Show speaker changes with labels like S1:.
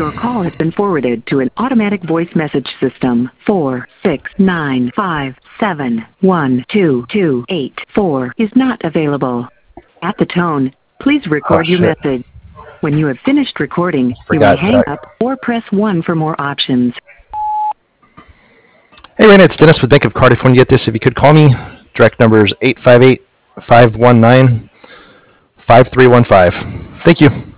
S1: Your call has been forwarded to an automatic voice message system. 469571228 is not available. At the tone, please record your message. When you have finished recording, you may hang up or press 1 for more options.
S2: Hey, Raina, it's Dennis with Bank of Cardiff. When you get this, if you could call me, direct number is 858-519-5315. Thank you.